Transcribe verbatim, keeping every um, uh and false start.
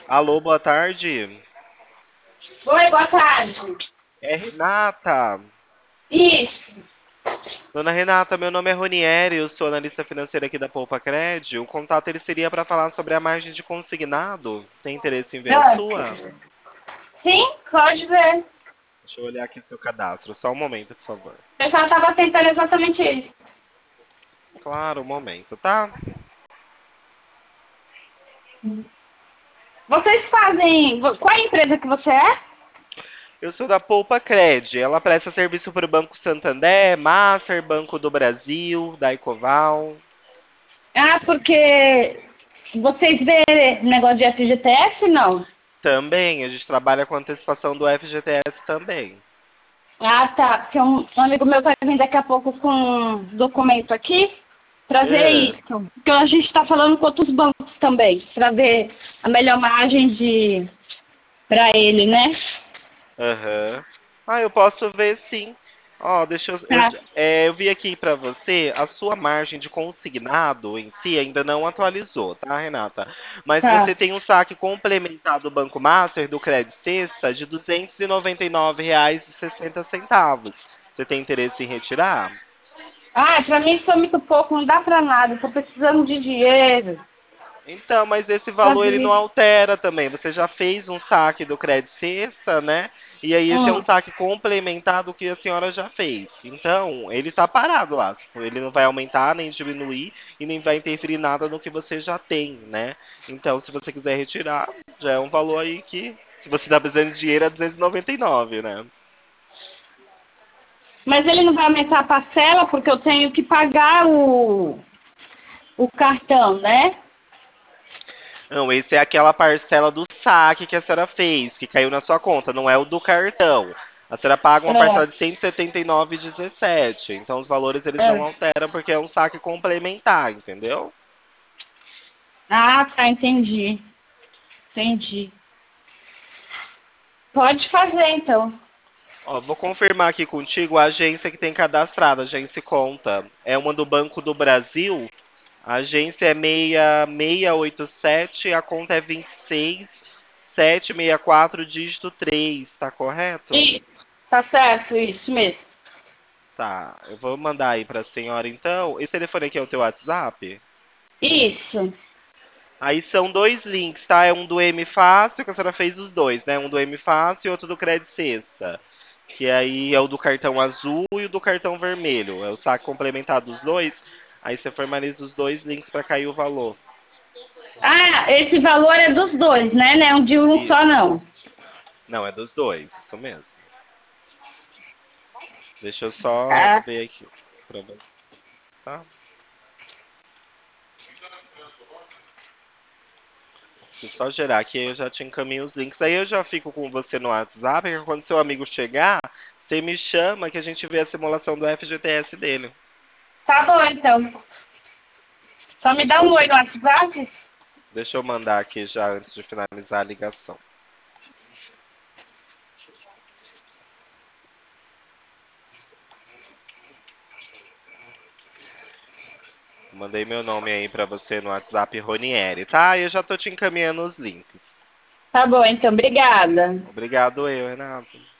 Alô, boa tarde. Oi, boa tarde. É Renata. Isso. Dona Renata, meu nome é Ronieri, eu sou analista financeira aqui da Poupa Cred. O contato ele seria para falar sobre a margem de consignado. Tem interesse em ver a Ah, sua? sim, pode ver. Deixa eu olhar aqui seu cadastro. Só um momento, por favor. Eu já estava tentando exatamente isso. Claro, um momento, tá? Vocês fazem. Qual é a empresa que você é? Eu sou da Poupa Cred. Ela presta serviço para o Banco Santander, Master, Banco do Brasil, da Ecoval. Ah, porque vocês vê negócio de F G T S, não? Também, a gente trabalha com antecipação do F G T S também. Ah, tá. Porque um, um amigo meu vai vir daqui a pouco com um documento aqui para ver É. isso. Porque a gente está falando com outros bancos também, para ver a melhor margem de para ele, né? Aham. Ah, eu posso ver sim. Ó, deixa eu. Eu, Tá, j- é, eu vi aqui pra você, a sua margem de consignado em si ainda não atualizou, tá, Renata? Mas você tá. tem um saque complementar do Banco Master, do Credit Sexta, de duzentos e noventa e nove reais e sessenta centavos. Você tem interesse em retirar? Ah, pra mim foi muito pouco, não dá pra nada. Tô precisando de dinheiro. Então, mas esse valor ele não Sabe? altera também. Você já fez um saque do Credit Sexta, né? E aí esse é um Hum. saque complementar do que a senhora já fez. Então, ele tá parado lá. Tipo, ele não vai aumentar nem diminuir e nem vai interferir nada no que você já tem, né? Então, se você quiser retirar, já é um valor aí que, se você tá precisando de dinheiro, é duzentos e noventa e nove, né? Mas ele não vai aumentar a parcela porque eu tenho que pagar o, o cartão, né? Não, esse é aquela parcela do saque que a senhora fez, que caiu na sua conta, não é o do cartão. A senhora paga uma É, parcela de cento e setenta e nove vírgula dezessete. Então os valores eles não é. alteram porque é um saque complementar, entendeu? Ah, tá, entendi. Entendi. Pode fazer, então. Ó, vou confirmar aqui contigo a agência que tem cadastrado, a agência conta. É uma do Banco do Brasil. A agência é seis seis oito sete, a conta é vinte e seis sete seis quatro dígito três, tá correto? Isso. Tá certo, isso mesmo. Tá, eu vou mandar aí pra senhora então. Esse telefone aqui é o teu WhatsApp? Isso. Aí são dois links, tá? É um do M Fácil, que a senhora fez os dois, né? Um do M Fácil e outro do Credit Sexta. Que aí é o do cartão azul e o do cartão vermelho. É o saque complementar dos dois. Aí você formaliza os dois links pra cair o valor. Ah, esse valor é dos dois, né? Não é um de um só, Isso. não. Não, é dos dois, isso mesmo. Deixa eu só Ah, ver aqui pra você, tá? Deixa eu só gerar aqui, aí eu já te encaminho os links. Aí eu já fico com você no WhatsApp, que quando seu amigo chegar, você me chama que a gente vê a simulação do F G T S dele. tá bom, então. Só me dá Deixa um eu, oi no WhatsApp. deixa eu mandar aqui já antes de finalizar a ligação. Mandei meu nome aí pra você no WhatsApp, Ronieri, tá? E eu já tô te encaminhando os links. Tá bom, então. Obrigada. Obrigado eu, Renato.